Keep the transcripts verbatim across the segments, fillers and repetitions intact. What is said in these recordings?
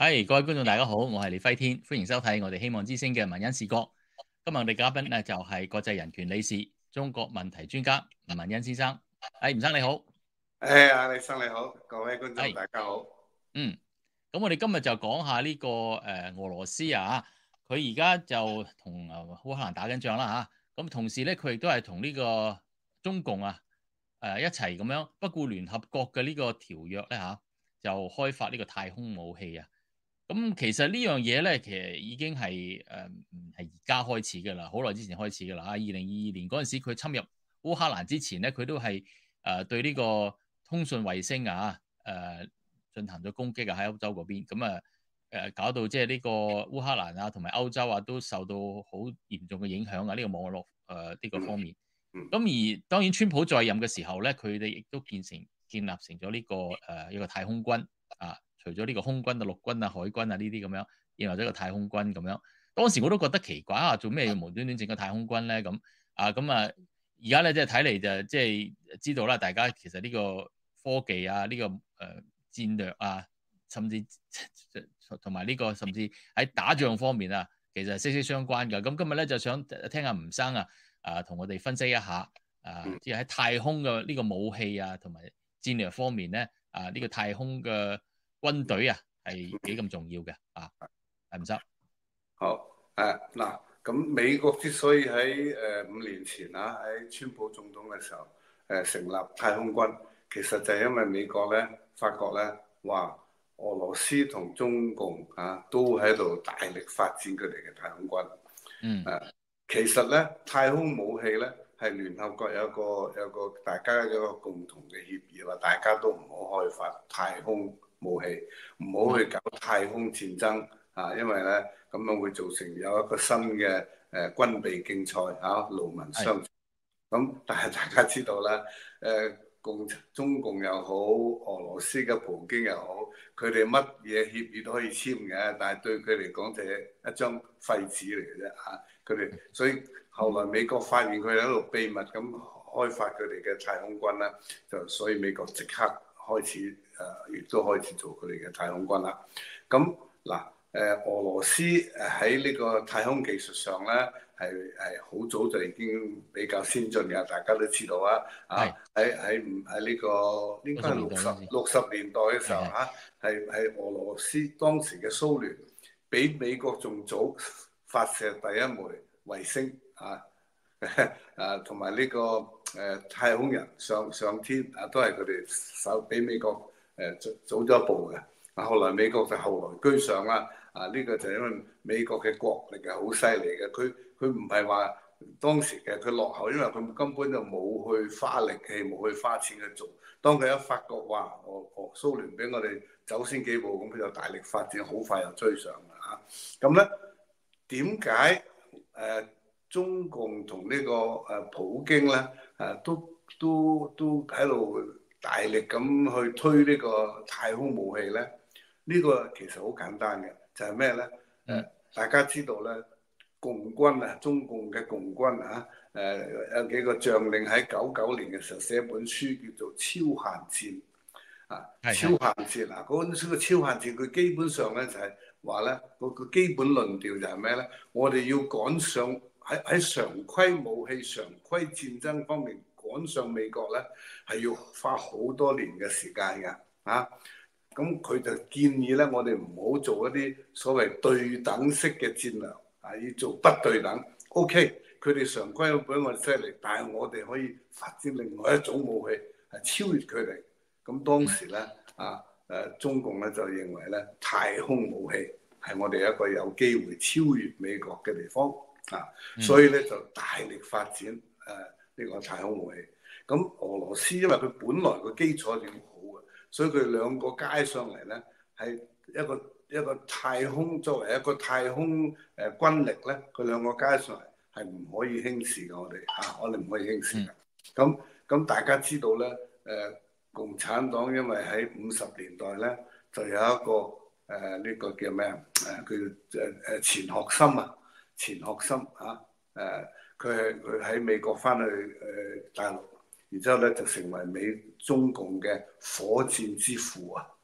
係，各位觀眾大家好，我係李輝天，歡迎收睇我哋希望之聲嘅文欣視角。今日我哋嘉賓咧就係國際人權理事、中國問題專家吳文欣先生。係，吳生你好。 誒，阿李生你好，各位觀眾係， 大家好。 嗯，咁我哋今日就講下呢個誒俄羅斯啊，佢而家就同誒烏克蘭打緊仗啦嚇。咁同時咧，佢亦都係同呢個中共啊誒一齊咁樣不顧聯合國嘅呢個條約咧嚇，就開發呢個太空武器啊。咁其實呢樣嘢咧，其實已經係誒唔係而家開始嘅啦，好耐之前開始嘅啦。啊，二零二二年嗰陣時，佢侵入烏克蘭之前咧，佢都係誒、呃、對呢個通訊衛星啊誒、呃、進行咗攻擊啊，喺歐洲嗰邊。咁啊誒搞到即係呢個烏克蘭啊同埋歐洲啊都受到好嚴重嘅影響啊！呢、這個網絡誒呢、呃這個方面。 嗯， 咁而當然，川普在任嘅時候咧，佢哋亦都建成建立成咗呢、這個誒、呃、一個太空軍啊。除咗呢個空軍啊、陸軍啊、海軍啊呢啲咁樣，然後咗個太空軍咁樣。當時我都覺得奇怪啊，做咩要無端端整個太空軍咧？咁啊咁啊，而家咧即係睇嚟就即係知道啦，大家其實呢個科技啊、呢、這個誒、呃、戰略啊，甚至同埋呢個甚至喺打仗方面啊，其實係息息相關㗎。咁今日咧就想聽下吳生啊啊同我哋分析一下啊，即係喺太空嘅呢個武器啊，同埋戰略方面咧啊，呢、這個太空嘅軍隊啊，係幾咁重要嘅啊？係唔得？ 好誒嗱，咁、啊、美國之所以喺誒五年前啊，喺川普總統嘅時候誒、呃、成立太空軍，其實就係因為美國咧發覺咧話俄羅斯同中共啊都喺度大力發展佢哋嘅太空軍。 嗯。誒、 啊，其實咧太空武器咧係聯合國有個有個大家有個共同嘅協議，話大家都唔好開發太空武器，唔好去搞太空戰爭啊！因為咧咁樣會造成有一個新嘅誒、呃、軍備競賽嚇，勞民傷財。咁但係大家知道啦，誒、呃、共中共又好，俄羅斯嘅普京又好，佢哋乜嘢協議都可以簽嘅，但係對佢嚟講就係一張廢紙嚟嘅啫嚇。佢哋所以後來美國發現佢哋喺度秘密咁開發佢哋嘅太空軍啦，就所以美國即刻開始誒，亦、呃、都開始做佢哋嘅太空軍啦。咁嗱誒，俄羅斯喺呢個太空技術上咧，係係好早就已經比較先進嘅，大家都知道啊。啊喺喺唔喺呢個應該係六十六十年代嘅時候嚇，係係俄羅斯當時嘅蘇聯比美國仲早發射第一枚衛星啊，誒同埋呢個誒、呃、太空人上上天啊，都係佢哋手比美國誒、呃、早早咗一步嘅。啊，後來美國就後來居上啦。啊，呢、這個就因為美國嘅國力係好犀利嘅，佢佢唔係話當時嘅佢落後，因為佢根本就冇去花力氣，冇去花錢去做。當佢一發覺話，俄俄蘇聯比我哋走先幾步，咁佢就大力發展，好快又追上啦嚇。咁咧點解誒中共同呢個誒普京咧誒、啊、都都都喺度大力咁去推呢個太空武器咧？呢、這個其實好簡單嘅。就係咩咧？誒、嗯，大家知道咧，共軍啊，中共嘅共軍啊，誒、呃、有幾個將領喺九九年嘅時候寫本書叫做《超限戰》啊，《超限戰》啊，嗰本書嘅《超限戰》佢基本上咧就係話咧，個個基本論調就係咩咧？我哋要趕上喺喺常規武器、常規戰爭方面趕上美國咧，係要花好多年嘅時間㗎啊！咁佢就建議咧，我哋唔好做一啲所謂對等式嘅戰略，啊，要做不對等。O.K. 佢哋常規比我哋犀利，但係我哋可以發展另外一種武器，係超越佢哋。咁當時咧，啊誒中共咧就認為咧，太空武器係我哋一個有機會超越美國嘅地方，啊，所以咧就大力發展誒呢、啊呢個太空武器。咁俄羅斯因為佢本來個基礎已經好嘅，所以佢兩個加上嚟咧，係一個一個太空作為一個太空誒軍力咧，佢兩個加上嚟係唔可以輕視嘅。我哋啊，我哋唔可以輕視嘅。咁咁大家知道咧，誒、呃、共產黨因為喺五十年代咧，就有一個誒呢、呃這個叫咩啊？誒佢誒誒錢學森啊，錢學森啊，誒佢係佢喺美國翻去誒、呃、大陸。然之後咧就成為美中共嘅火箭之父啊！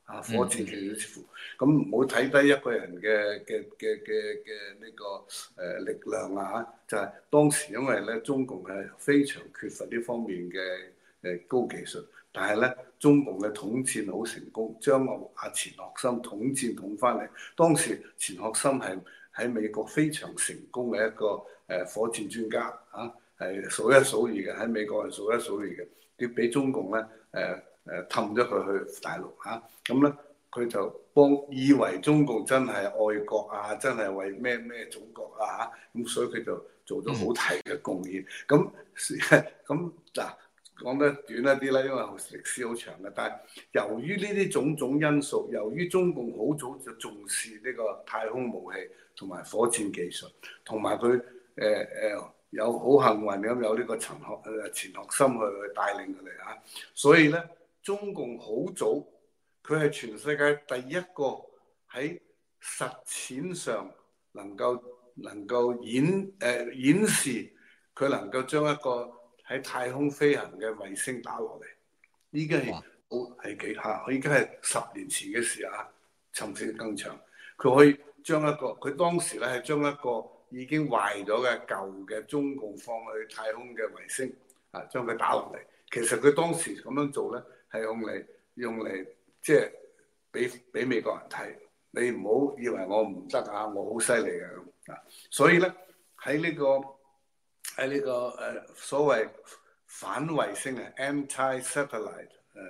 啊，火箭技術似乎咁唔好睇低一個人嘅嘅嘅嘅嘅呢個誒、呃、力量啊！就係、是、當時因為咧中共係非常缺乏呢方面嘅誒高技術，但係咧中共嘅統戰好成功，將阿錢學森統戰統翻嚟。當時錢學森係喺美國非常成功嘅一個誒火箭專家啊，係數一數二嘅，喺美國係數一數二嘅。佢俾中共咧誒誒氹咗佢去大陸嚇，咁咧佢就幫以為中共真係愛國啊，真係為咩咩祖國啊嚇，咁所以佢就做咗好大嘅貢獻。咁咁嗱講得短一啲啦，因為歷史好長嘅。但係由於呢啲種種因素，由於中共好早就重視呢個太空武器同埋火箭技術，同埋佢誒誒有好幸運咁有呢個陳學誒錢學森去去帶領佢哋嚇，所以咧中共好早佢係全世界第一個喺實踐上能夠能夠演誒、呃、演示佢能夠將一個喺太空飛行嘅衛星打落嚟，依家係好係幾下，佢已經係十年前嘅事啊，甚至更長。佢可以將一個佢當時咧係將一個已經壞咗嘅舊嘅中共放去太空嘅衛星啊，將佢打落嚟。其實佢當時咁樣做咧係用嚟用嚟即係俾俾美國人睇，你唔好以為我唔得啊，我好犀利嘅咁啊。所以咧喺呢個。喺呢、這個誒、呃、所謂反衛星嘅 anti-satellite 誒誒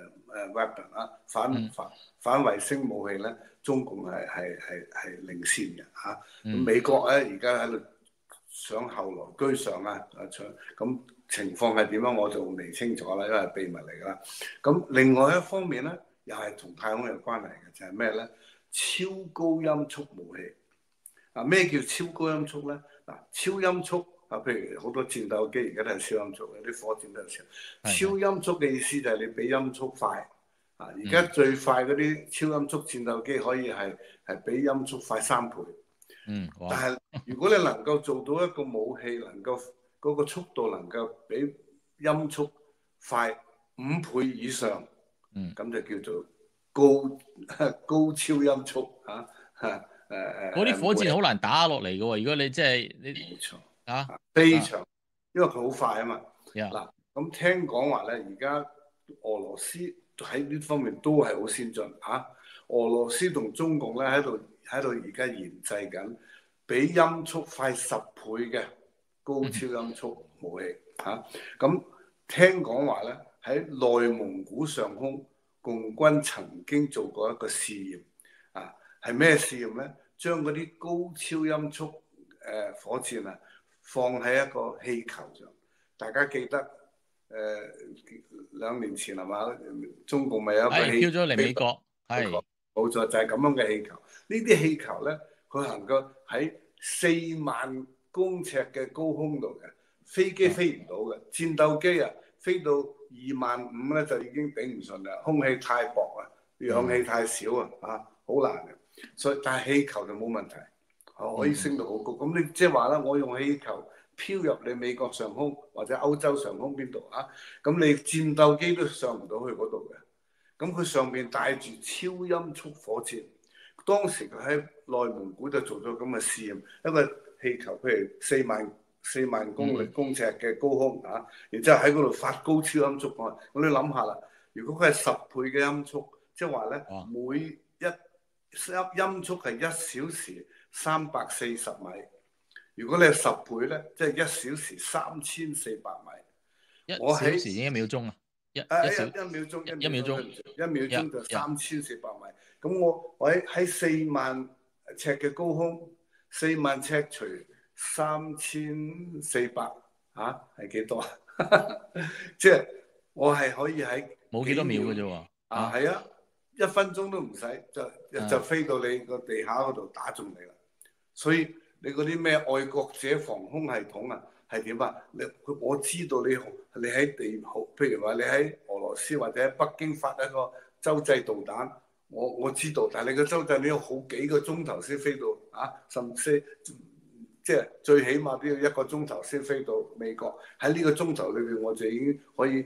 weapon 啊，反反反衛星武器咧，中共係係係係領先嘅嚇。嗯、美國咧而家喺度想後來居上啊，啊咁情況係點樣我就未清楚啦，因為係秘密嚟㗎啦。咁另外一方面咧，又係同太空有關係嘅，就係咩咧？超高音速武器啊！咩叫超高音速咧？嗱，超音速。啊，譬如好多戰鬥機而家都係超音速嘅，啲火箭都係超。超音速嘅意思就係你比音速快。啊，而家最快嗰啲超音速戰鬥機可以係係比音速快三倍。嗯。但係如果你能夠做到一個武器，能夠嗰個速度能夠比音速快五倍以上，嗯，咁就叫做高高超音速嚇嚇誒誒。 嗰啲火箭好難打落嚟嘅喎，如果你即係你。冇錯。啊， 非常，因為佢好快啊嘛。嗱 Yeah.， 咁聽講話咧，而家俄羅斯喺呢方面都係好先進嚇、啊。俄羅斯同中共咧喺度喺度而家研製緊，比音速快十倍嘅高超音速武器嚇。咁、啊、聽講話咧喺內蒙古上空，共軍曾經做過一個試驗啊，係咩試驗咧？將嗰啲高超音速誒、呃、火箭啊〜放喺一個氣球上，大家記得誒、呃、兩年前係嘛？中共咪有一個氣飄咗嚟美國，係冇錯，就係、是、咁樣嘅氣球。呢啲氣球咧，佢能夠喺四萬公尺嘅高空度嘅，飛機飛唔到嘅，戰鬥機啊飛到二萬五咧就已經頂唔順啦，空氣太薄啊，氧氣太少啊，啊好難嘅。所以但係氣球就冇問題。可以升到好高，咁你即係話啦，我用氣球飄入你美國上空或者歐洲上空邊度啊？咁你戰鬥機都上唔到去嗰度嘅。咁佢上面帶住超音速火箭，當時佢喺內蒙古就做咗咁嘅試驗，一個氣球譬如四萬四萬公里公尺嘅高空啊，然之後喺嗰度發高超音速啊，咁你諗下啦，如果佢係十倍嘅音速，即係話咧每一音速係一小時三百四十米，如果你係十倍咧，即係一小時三千四百米。 我喺時一秒鐘啊，一一一一秒鐘， 一秒鐘， 一秒鐘就三千四百米。咁我我喺喺四萬尺嘅高空，四萬尺除三千四百，嚇係幾多？即係我係可以喺冇幾多秒嘅啫喎。 啊，係啊，一分鐘都唔使，就就飛到你個地下嗰度打中你啦。所以你嗰啲咩愛國者防空系統啊，係點啊？你我知道你你喺地好，譬如話你喺俄羅斯或者喺北京發一個洲際導彈，我我知道，但係你個洲際你要好幾個鐘頭先飛到啊，甚至即係最起碼都要一個鐘頭先飛到美國。喺呢個鐘頭裏邊，我就已經可以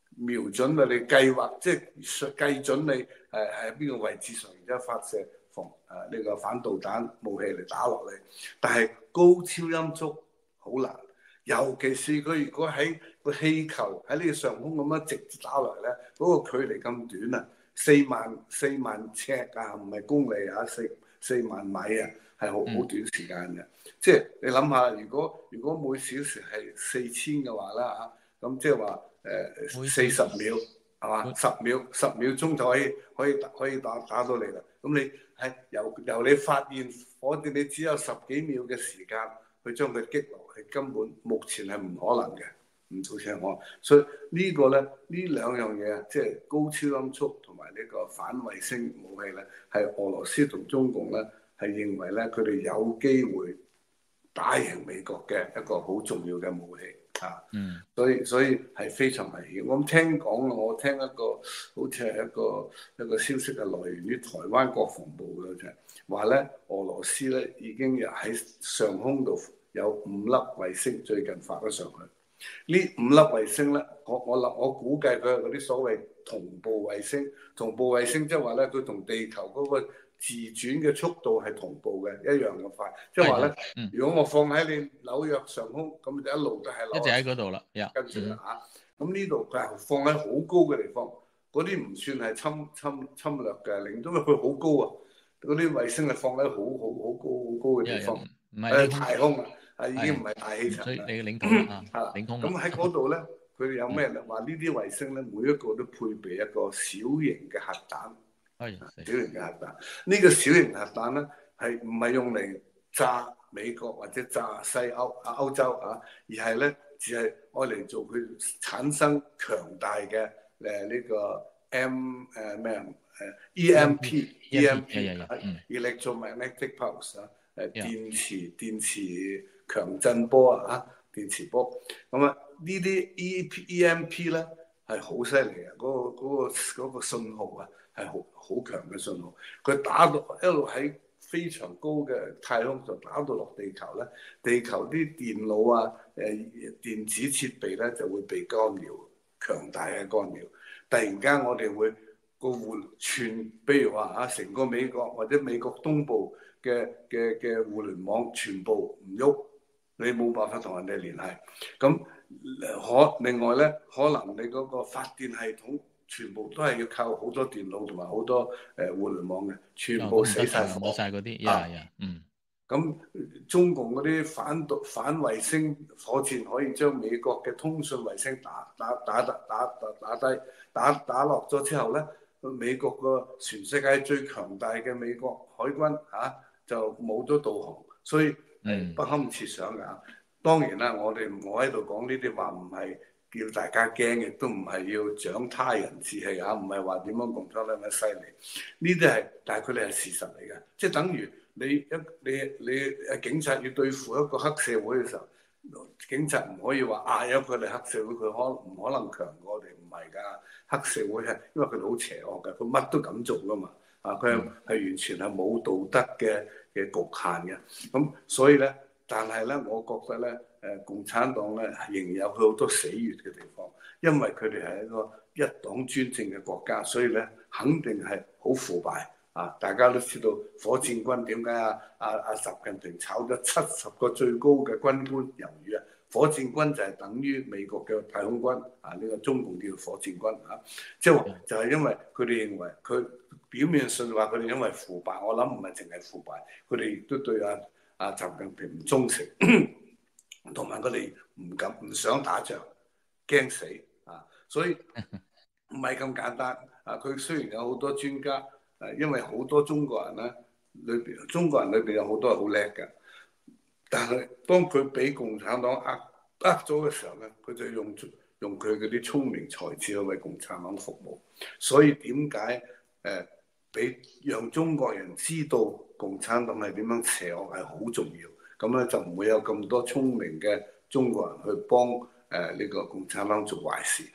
瞄準啊，你計劃即係計準你誒喺邊個位置上，然之後發射防誒呢個反導彈武器嚟打落嚟。但係高超音速好難，尤其是佢如果喺個氣球喺呢個上空咁樣直接打落嚟咧，嗰、那個距離咁短啊，四萬四萬尺啊，唔係公里啊，四四萬米啊，係好好短時間嘅。嗯、即係你諗下，如果如果每小時係四千嘅話啦嚇，咁即係話誒四十秒係嘛？十秒十秒鐘就可以可以可以打打到你啦。咁你係由由你發現火箭，你只有十幾秒嘅時間去將佢擊落，係根本目前係唔可能嘅，唔做成我。所以個呢個咧，呢兩樣嘢啊，即係高超音速同埋呢個反衛星武器咧，係俄羅斯同中共咧係認為咧，佢哋有機會打贏美國嘅一個好重要嘅武器啊。嗯，所以所以係非常危險。我聽講，我聽一個好似係一個一個消息係來源於台灣國防部嘅啫，話咧俄羅斯咧已經又喺上空度有五粒衛星，最近發咗上去。呢五粒衛星咧，我我諗我估計佢係嗰啲所謂同步衛星。同步衛星即係話咧，佢同地球嗰個自轉嘅速度係同步嘅，一樣咁快。即係話咧，嗯、如果我放喺你紐約上空，咁就一路都係一直喺嗰度啦。跟住啦嚇，咁呢度佢係放喺好高嘅地方，嗰啲唔算係侵侵侵略嘅領土，因為佢好高啊。嗰啲衛星係放喺好好好高好高嘅地方，唔係太空啊。係已經唔係大氣層啦，你嘅領土啊，領空。咁喺嗰度咧，佢哋有咩咧？話呢啲衛星咧，每一個都配備一個小型嘅核彈。係小型嘅核彈。呢個小型核彈咧，係唔係用嚟炸美國或者炸西歐啊歐洲啊？而係咧，只係愛嚟做佢產生強大嘅誒呢個 M 誒咩啊誒 E M P E M P electromagnetic pulse 啊誒電磁電磁強震波啊，電磁波咁啊，呢啲 E E M P 咧係好犀利嘅，嗰、嗰個嗰、嗰個嗰個信號啊係好好強嘅信號。佢打到一路喺非常高嘅太空就打到落地球咧，地球啲電腦啊誒電子設備咧就會被干擾，強大嘅干擾。突然間我哋會個互全，比如話啊，成個美國或者美國東部嘅嘅嘅互聯網全部唔喐。你冇辦法同人哋聯繫，咁可另外咧，可能你嗰個發電系統全部都係要靠好多電腦同埋好多誒互聯網嘅，全部死晒火，冇晒嗰啲，呀呀，嗯。咁中共嗰啲反導反衛星火箭可以將美國嘅通訊衛星打打打打打打打低打打落咗之後咧，美國個全世界最強大嘅美國海軍啊就冇咗導航，所以。係不堪設想㗎。當然啦，我哋我喺度講呢啲話唔係叫大家驚，亦都唔係要長他人志氣啊，唔係話點樣共產黨咁犀利。呢啲係，但係佢哋係事實嚟嘅，即係等於你一你你誒警察要對付一個黑社會嘅時候，警察唔可以話啊，有佢哋黑社會，佢可唔可能強過我哋？唔係㗎，黑社會係因為佢哋好邪惡㗎，佢乜都敢做㗎嘛。啊，佢係係完全係冇道德嘅嘅局限嘅，咁所以咧，但係咧，我覺得咧，誒共產黨咧仍然有佢好多死穴嘅地方，因為佢哋係一個一黨專政嘅國家，所以咧肯定係好腐敗啊！大家都知道火箭軍點解啊啊啊習近平炒咗七十個最高嘅軍官魷魚啊！火箭軍就係等於美國嘅太空軍啊，呢個中共叫火箭軍啊，即係就係因為佢哋認為佢。表面上話佢哋因為腐敗，我諗唔係淨係腐敗，佢哋亦都對阿阿習近平唔忠誠，同埋佢哋唔敢唔想打仗，驚死啊！所以唔係咁簡單啊！佢雖然有好多專家，誒，因為好多中國人咧，裏邊中國人裏邊有好多係好叻嘅，但係當佢俾共產黨呃呃咗嘅時候咧，佢就用用佢嗰啲聰明才智去為共產黨服務。所以點解誒？俾讓中國人知道共產黨係點樣邪惡係好重要，咁咧就唔會有咁多聰明嘅中國人去幫誒呢個共產黨做壞事。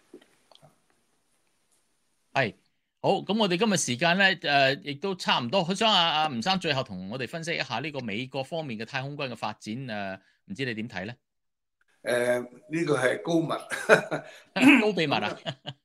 係好，咁我哋今日時間咧誒，亦都差唔多。好想阿阿吳生最後同我哋分析一下呢個美國方面嘅太空軍嘅發展誒，唔知你點睇咧？誒呢個係高密高秘密啊！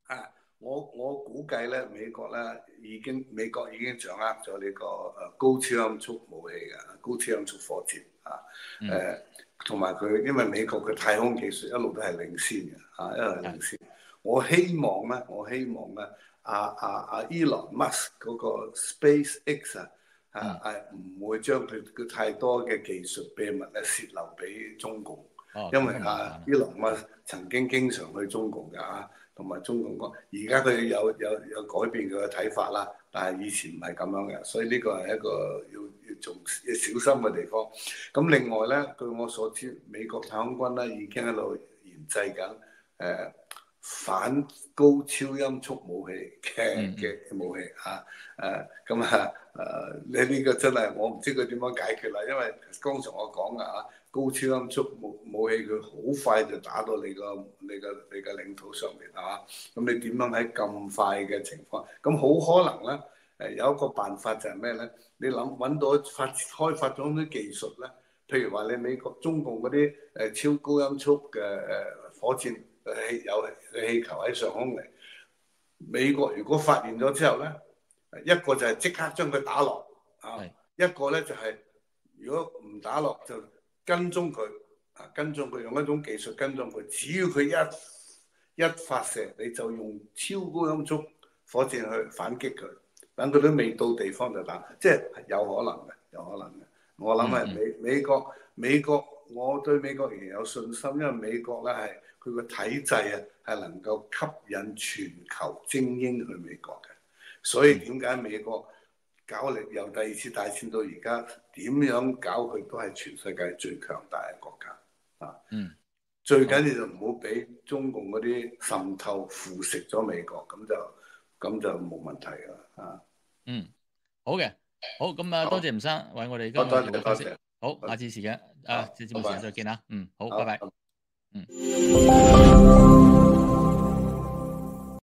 啊，我我估計咧，美國咧已經美國已經掌握咗呢個誒高超音速武器嘅高超音速火箭啊，誒同埋佢因為美國嘅太空技術一路都係領先嘅啊，一路係領先。我希望咧，我希望咧，阿阿阿 Elon Musk 嗰個 SpaceX 啊，啊係唔會將佢佢太多嘅技術秘密咧泄漏俾中共， 哦、 因為阿 Elon Musk 曾經經常去中共㗎啊。同埋中共講，而家佢有有有改變佢嘅睇法啦，但係以前唔係咁樣嘅，所以呢個係一個要要做要小心嘅地方。咁另外咧，據我所知，美國太空軍咧已經喺度研製緊誒反高超音速武器嘅嘅武器嚇誒咁啊誒，你、啊、呢、這個真係我唔知佢點樣解決啦，因為剛才我講嘅嚇。高超音速武武器佢好快就打到你個你個你個領土上面係嘛？咁你點樣喺咁快嘅情況？咁好可能咧誒有一個辦法就係咩咧？你諗揾到發開發咗啲技術咧，譬如話你美國中共嗰啲誒超高音速嘅誒火箭氣有氣球喺上空嚟，美國如果發現咗之後咧，一個就係即刻將佢打落啊，一個咧就係如果唔打落就跟蹤佢，啊跟蹤佢用一種技術跟蹤佢，只要佢一一發射，你就用超高音速火箭去反擊佢，等佢都未到地方就打，即係有可能嘅，有可能嘅。我諗係美美國美國，我對美國仍然有信心，因為美國咧係佢個體制啊係能夠吸引全球精英去美國嘅，所以點解美國搞嚟由第二次大戰到而家，點樣搞佢都係全世界最強大嘅國家啊！嗯，最緊要就唔好俾中共嗰啲滲透腐蝕咗美國，咁就咁就冇問題啦啊！ 嗯，好嘅，好咁啊，多謝吳生為我哋今日多謝做嘅分析。好，下次時間啊，節目時間再見啦。嗯，好，拜拜。嗯。